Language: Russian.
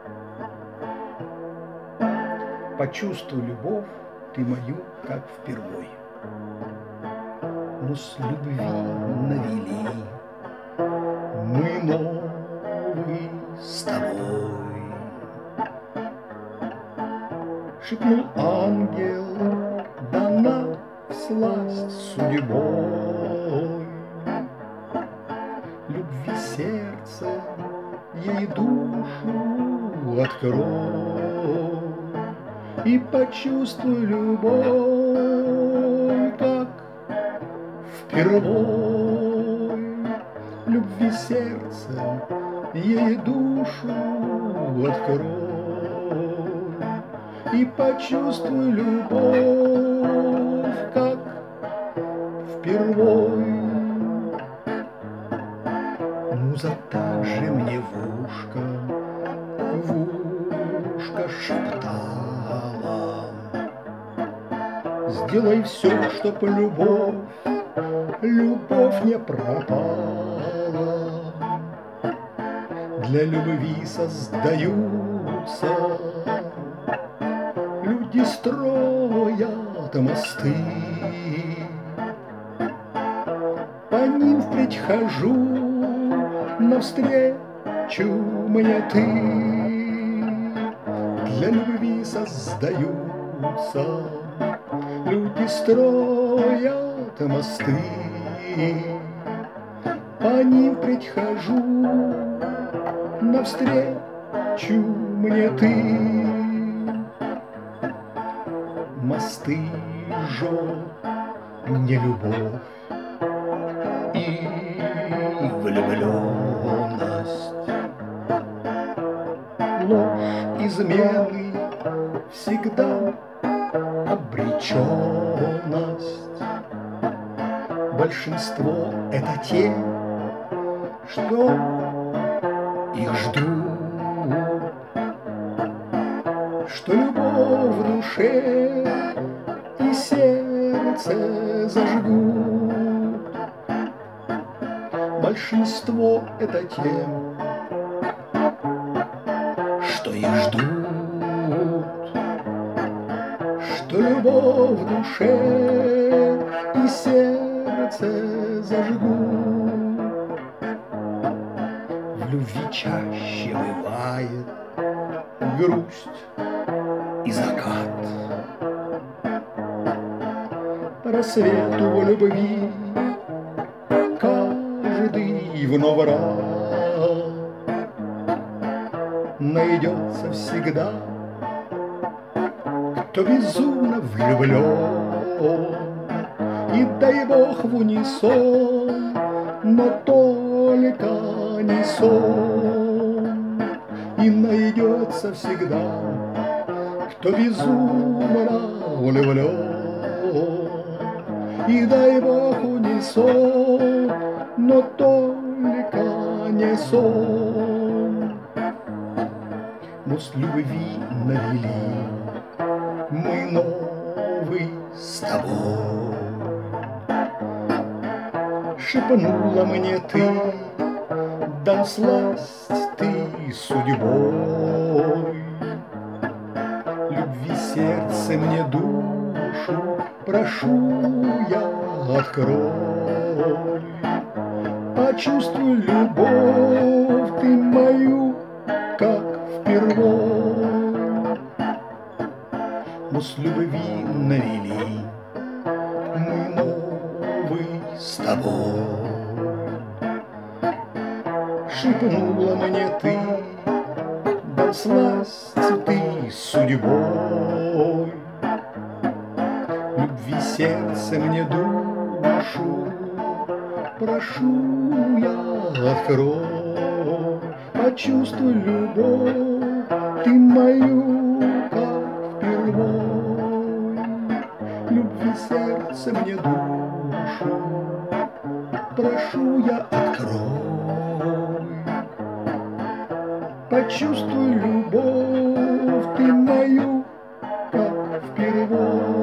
Почувствуй любовь ты мою, как впервой. Но с любви навели мы новый с тобой. Шепнул ангел, дана всласть судьбой. Любви сердце, ей душу открой. И почувствуй любовь, как впервой. Любви сердце, ей душу открой. И почувствуй любовь, как впервой. Муза также мне в ушко шептала: сделай все, чтоб любовь не пропала. Для любви создаются люди, строят мосты. По ним впредь хожу, навстречу мне ты. Для любви создаются люди, строят мосты. По ним впредь хожу, навстречу мне ты. Мосты жжет мне любовь и влюбленность. Ложь, измены, всегда обреченность. Большинство — это те, что их ждут, что любовь в душе и сердце зажгут. Большинство — это те, что их ждут, что любовь в душе и сердце зажгут. В любви чаще бывает грусть и закат. Рассвету в любви каждый вновь рад. Найдется всегда, кто безумно влюблен. И дай Бог в унисон, но только не сон. И найдется всегда, кто безумно влюблен. И дай Бог унисон, но только не сон. Но с любви навели мы новый с тобой. Шепнула мне ты, дан сласть ты судьбой. Любви сердце мне душу, прошу я, открой. Почувствуй любовь ты мою, как впервой. Но с любви навели мы новый с тобой. Шепнула мне ты, дан сласть ты судьбой. Любви сердце мне душу, прошу я, открой. Почувствуй любовь ты мою, как впервой. Любви сердце мне душу, прошу я, открой. Почувствуй любовь ты мою, как впервой.